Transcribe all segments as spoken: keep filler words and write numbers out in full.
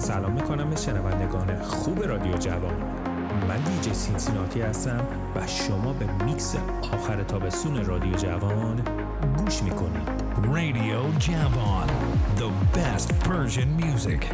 سلام میکنم به شنوندگان خوب رادیو جوان. من دیجی سینسیناتی هستم و شما به میکس آخر تابستون رادیو جوان گوش میکنید. رادیو جوان، the best Persian music.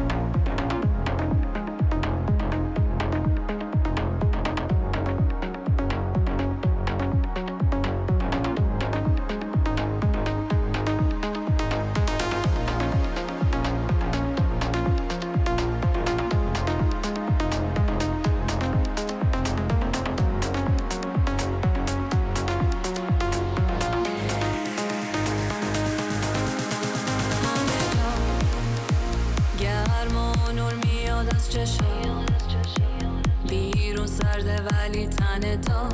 بیرون سرده ولی تنه تا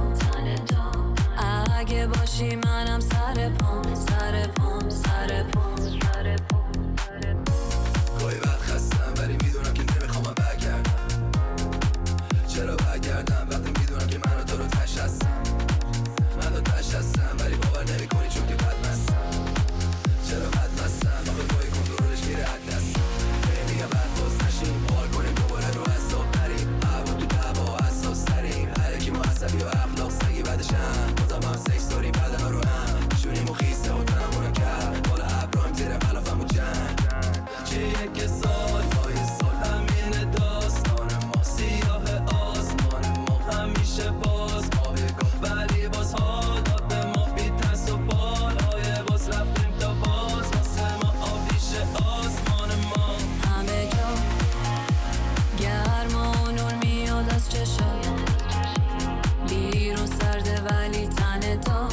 اگه باشی منم سر پام سر پام سر پام سر پام گاهی وقت خستم ولی میدونم که نمیخوام برگردم. چرا برگردم وقتی میدونم که من و تو رو تش هستم. من رو تش هستم ولی باور نمیکنی چون که بد مستم. چرا بد مستم آخه گاهی کنترلش میره حد دستم. میگم برفاز نشیم حال کنیم دوباره رو حساب نریم. هوا تو دعوا حساس تریم. هر کی ما عصبی و اخلاق سگی بدشم. بازم هم سکس داریم بدن ها رو هم شونیم و خیسته و تنمونو کرد. بالا ابراهیم زیر غلافم و جنگ. چه یک سال پای سال همین داستان ما. سیاه آسمان ما همیشه باز ما بگاه ولی باز حال داد به ما. بی ترس و بالای باز رفتیم تا باز واسه ما آبیش آسمان ما. همه جا گرم و نور میاد از چشم. بیرون سرده ولی تنه تا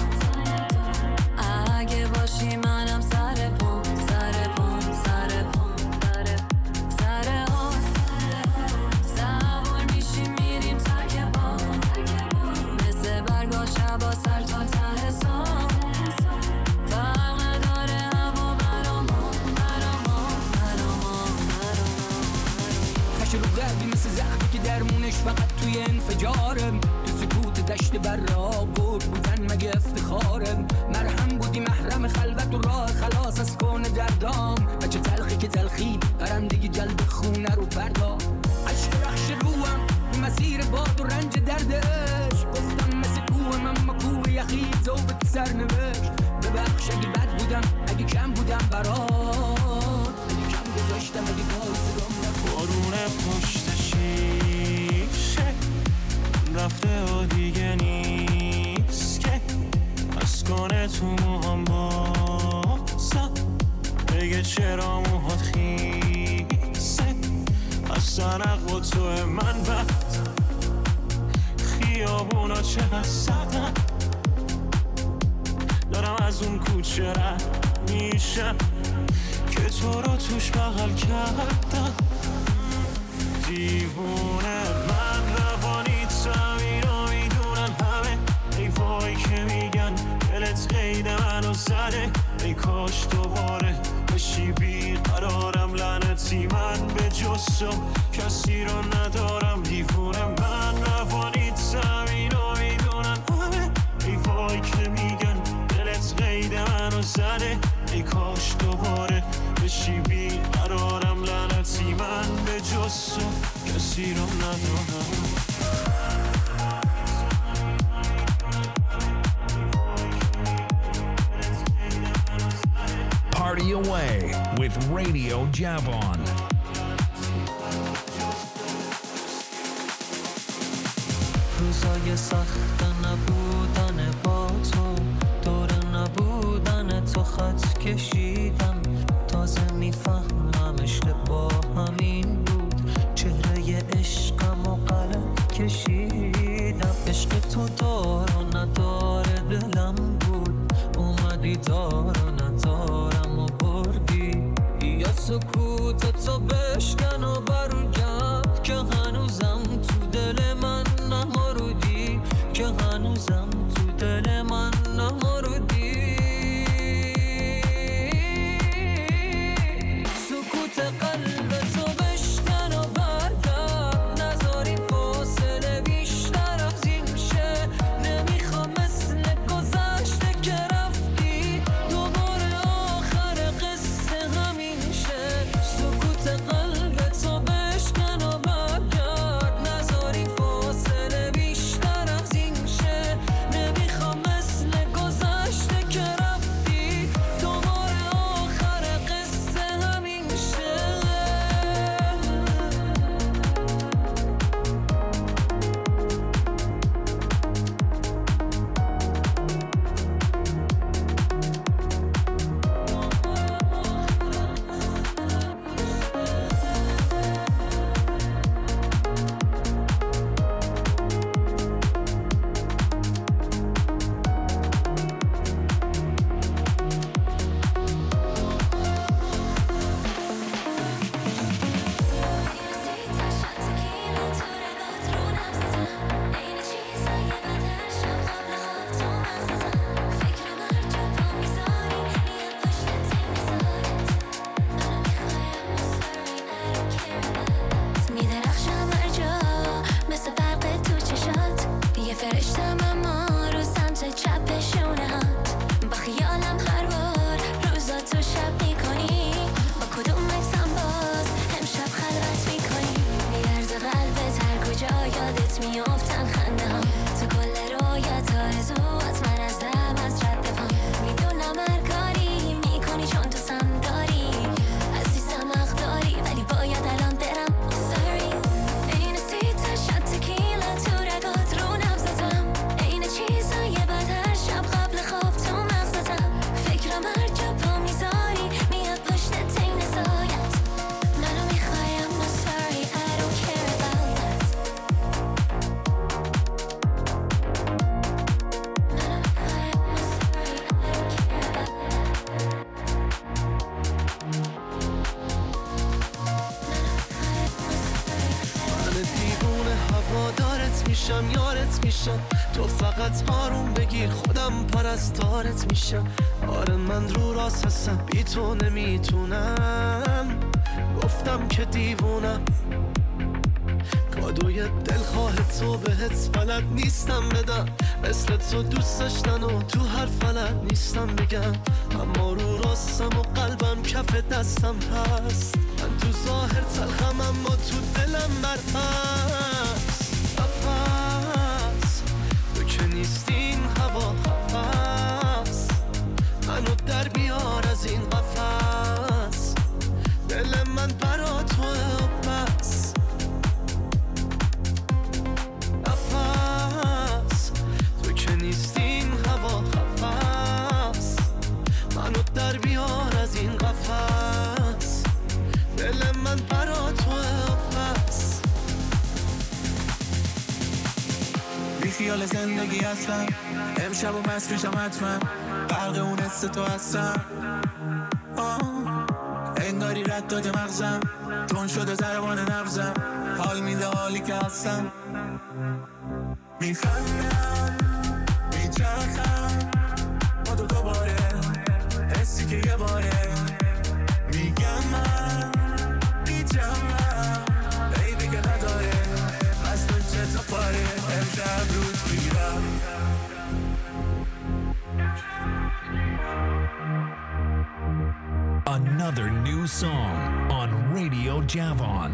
اگه باشی منم سر پام سر پام سر پام سر آس سوار میشیم میریم ترک با مثل برگا شبا سر تا ته سام. فرق نداره هوا برا ما برا ما برا ما برا ما. خش رو قلبی مثل زخمی که درمونش فقط توی انفجارم. تو سکوت دشت براق بودن مگه افتخارم. مرهم بودی محرم خلوت و راه خلاص از کون دردام. بچه تلخی که تلخی پرندگی جلب خونه رو بردا. عشق رخش روم تو مسیر باد و رنج دردش. گفتم مثل کوه من ما کوه یخی زوبت سر نوشت. ببخش اگه بد بودم اگه کم بودم برات. اگه کم گذاشتم اگه بازرام نکن. بارون پشت شیشه رفته و دیگه نیست که از کنه تو موهام بازم. بگه چرا موهات خیسه از سنق و تو من بد. خیابونا چقدر سردن دارم از اون کوچه رد میشم که تو رو توش بغل کردم. دیوونه من روانیت زمین رو میدونن همه. ای وای که میگن دلت قید منو زده. ای کاش دوباره بشی بیقرارم. لعنتی من به جز تو کسی رو ندارم. دیوونه من روانیت زمین رو میدونن همه. ای وای که میگن دلت قید منو زده. ای کاش دوباره بشی بیقرارم. لعنتی من به جز تو کسی رو ندارم. Party away with Radio Javon. روزای سخت نبودن با تو دور نبودن تو خط کشیدم. تازه میفهمم عشق با همین بود. چهره عشقم و قلم کشیدم. عشق تو دار و نداره دلم بود. اومدی دار و ندارم و بردی. یا سکوت تو بشکن و برگرد که هنوزم تو دل من نمارودی. که هنوزم تو دل من نمارودی. سکوت قلب تو بشکن و برگرد. نذاری فاصله بیشتر از این شه. نمیخوام مثل گذشته که رفتی دوباره آخر قصه همین شه. سکوت قلب تو خودم یارت میشم، تو فقط آروم بگیر خودم پرستارت میشم. آره من رو راست هستم، بی تو نمیتونم، گفتم که دیوونم. کادوی دلخواه تو بهت بلد نیستم بدم، مثل تو دوست داشتن و تو هر فلک نیستم بگم. اما رو راستم و قلبم کف دستم هست، من تو ظاهر تلخم اما تو دلم برهست. نفس تو که نیستی این هوا خفست، منو در بیار از این قفس، دل من برا توه و بس. نفس تو که نیستی این هوا خفست، منو در بیار از این قفس، دل من برا توه و بس. بی خیال زندگی هستم، امشب و مست میشم حتما، غرق اون حس تو هستم. انگاری رد داده مغزم، تون شده ضربان نبزم، حال میده حالی که هستم. میخندم میچرخم با تو دوباره، حسی که یه باره میگم من بیجمم، بیبی که نداره از تو چه تا پاره، امشب رود میرم. Another new song on Radio Javon.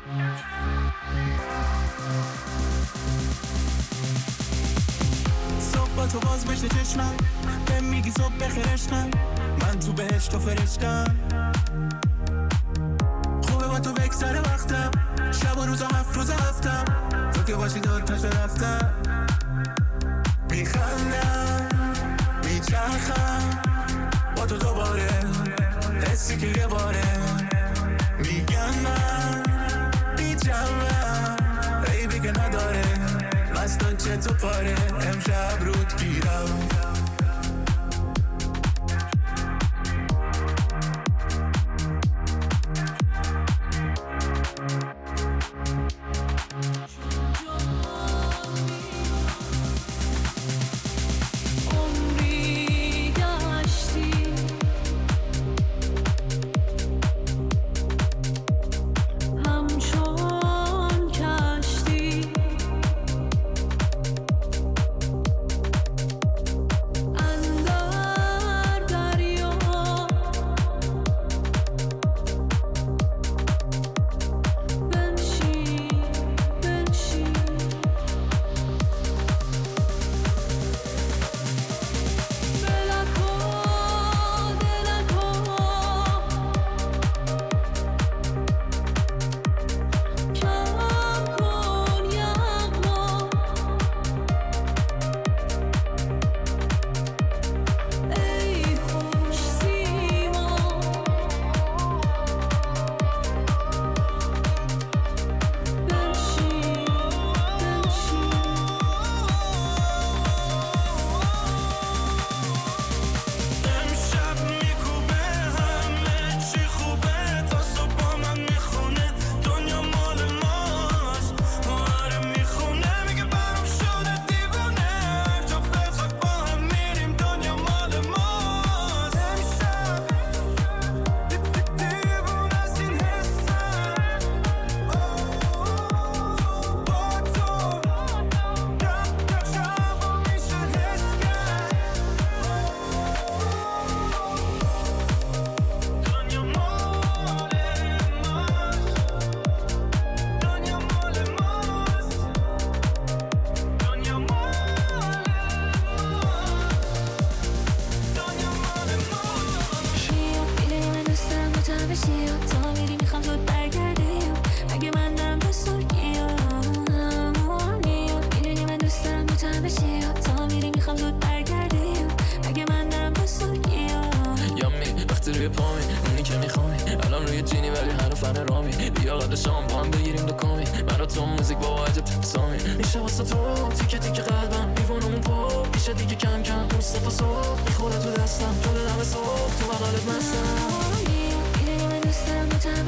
صبح با تو باز بشه چشمم، به میگی صبح بخیر عشقم، من تو بهشت و فرشتم. خوبه با تو بگذره وقتم، شب و روز و هفت روز هفتم، تو که باشی دوتاشو رفتم. میخندم میچرخم با تو دوباره، حسی که یه باره میگم من بیجمم، بیبی که نداره مستان چه تو پاره، امشب رود گیرم.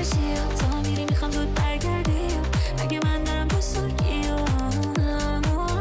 تا میری میخوام زود برگردی، اگه من دارم بسرگی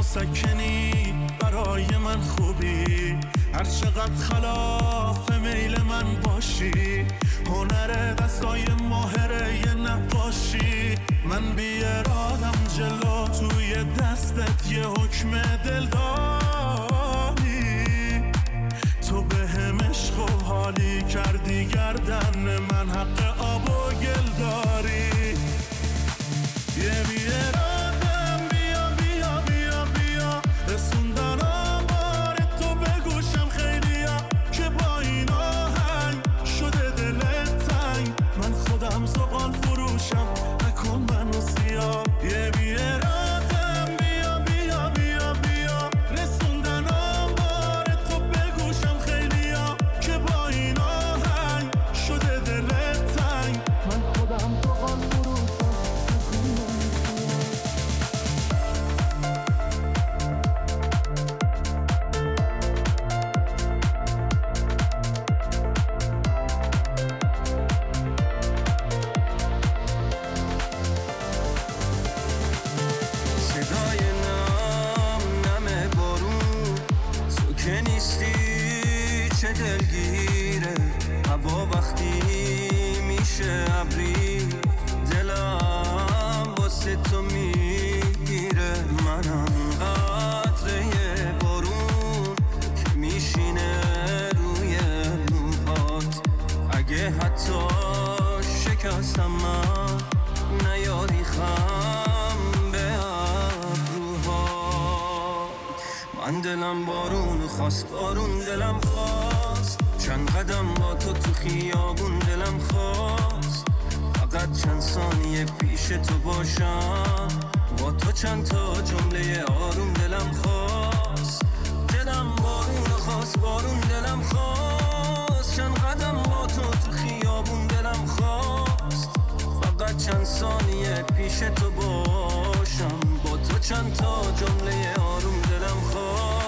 مسکنی برای من خوبی، هر چقدر خلاف میل من باشی، هنر دستای ماهره یه نقاشی. من بی ارادم جلو توی دستت یه حکم دل داری، تو به هم عشق و حالی کردی گردن من حق آب و گل داری. یه بی ارادم بیا بیا بیا بیا رسوندن آمار تو به گوشم خیلیا، که با این آهنگ شده دلت تنگ، من خودم زغال فروشم نکن منو سیاه. یه بی ارادم بیا بیا بیا بیا رسوندن آمار تو به گوشم خیلیا، که با این آهنگ شده دلت تنگ، من خودم زغال فروشم. دلگیره هوا وقتی میشه ابری، دلم واسه تو میگیره. منم قطره بارون که میشینه روی موهات، اگه حتی شکستم من نیاری خم به ابروهات. من دلم بارون خواست، بارون دلم خواست، چند قدم با تو تو خیابون دلم خواست، فقط چند ثانیه پیش تو باشم، با تو چند تا جمله آروم دلم خواست. دلم بارون خواست، بارون دلم خواست، چند قدم با تو تو خیابون دلم خواست، فقط چند ثانیه پیش تو باشم، با تو چند تا جمله آروم دلم خواست.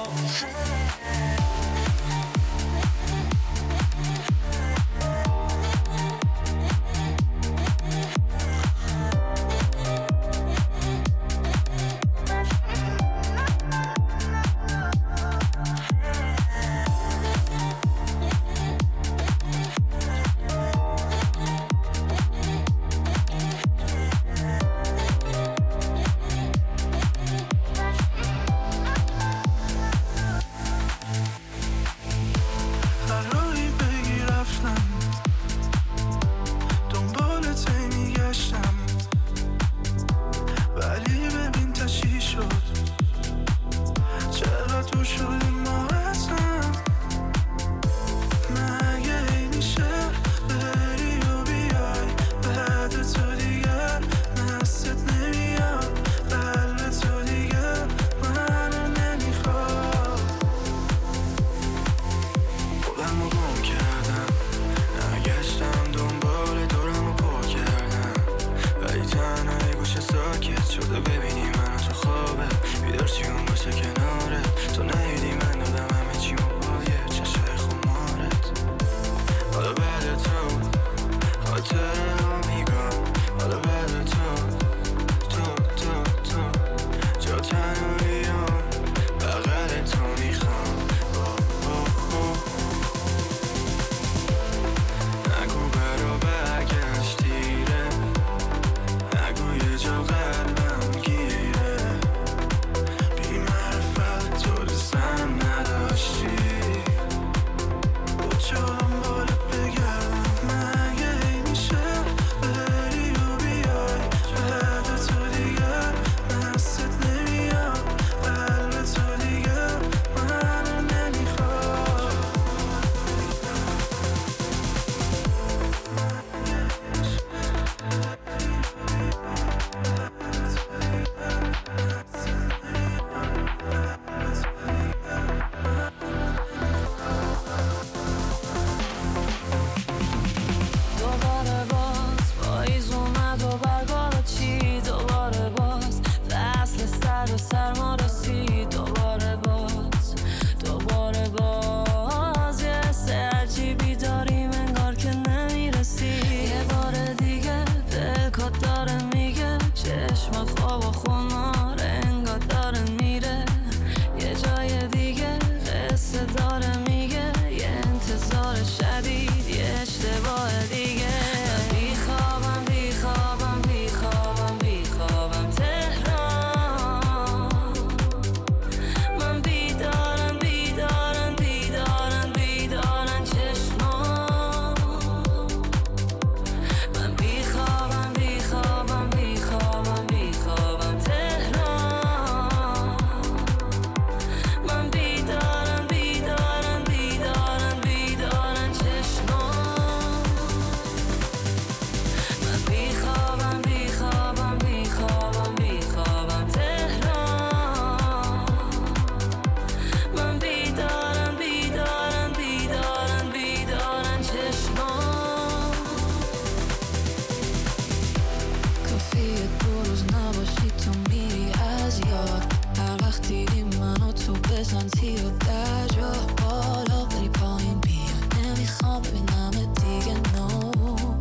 از جا بالا بری پایین بیا نمیخوام ببینم دیگه نو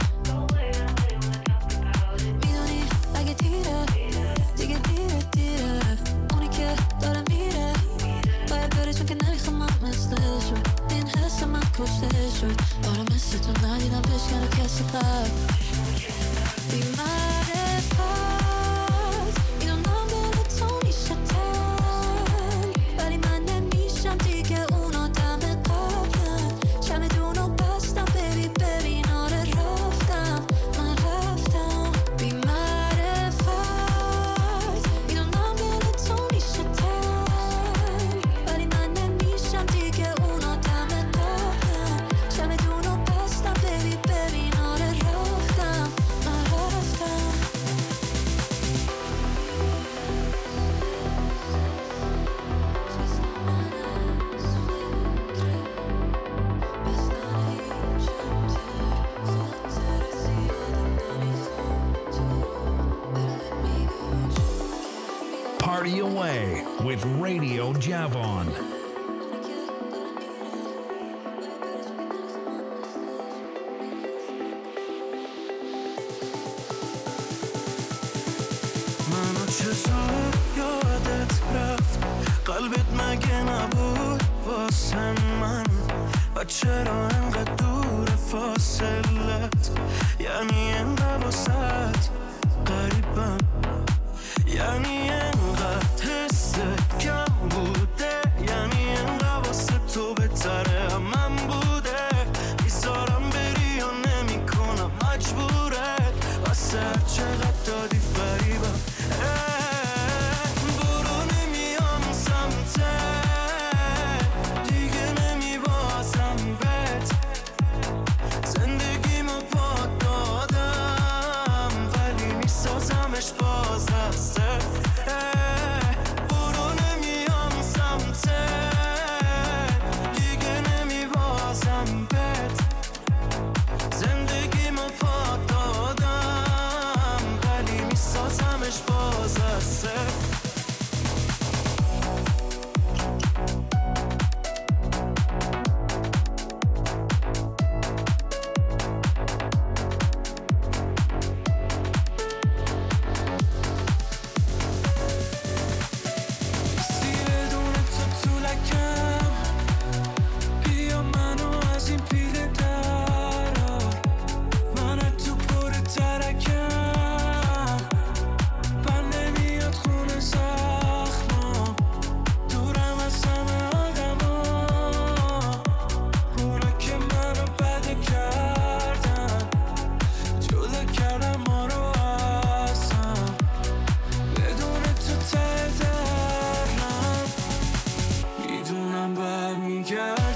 میدونی اگه دیره دیگه دیره دیره اونی که داره میره باید بری چون که نمیخوام من مثل شد این حس من کشته شد آره مثل تو ندیدم بشکنه کسی قبل بی معرفت میدونم دل تو میشه تن ولی من نمیشم دیگه اون آدم قبلم چمدونو بستم ببی ببین آره رفتم من رفتم بی معرفت میدونم دل تو میشه تن ولی من نمیشم دیگه اون آدم قبلم چمدونو بستم ببی ببین آره رفتم من رفتم Party away with Radio Javon. منو چطور یادت رفت قلبت مگه نبود واسه من و چرا انقدر دور فاصلت یعنی انقدر واسه قریبم یعنی انقدر حست کم بوده یعنی انقدر واسه تو بهتره من بوده میذارم بری و نمی کنم مجبورت واسه چقدر دادی فریبم برو نمیام سمتت دیگه نمیبازم بهت زندگیمو پات دادم ولی میسازمش باز از صفر برو نمیام سمتت دیگه نمیبازم بهت زندگیمو پات دادم ولی میسازمش باز از صفر میدونم برمیگرد